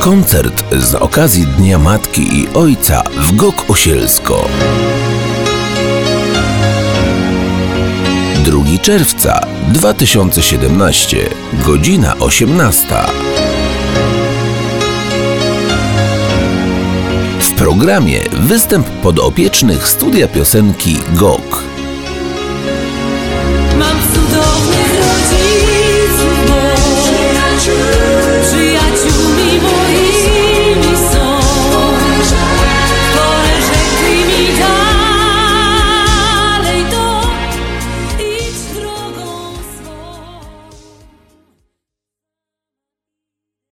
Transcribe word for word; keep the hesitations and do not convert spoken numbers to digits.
Koncert z okazji Dnia Matki i Ojca w G O K Osielsko. drugiego czerwca dwa tysiące siedemnastego, godzina osiemnasta. W programie występ podopiecznych Studia Piosenki G O K.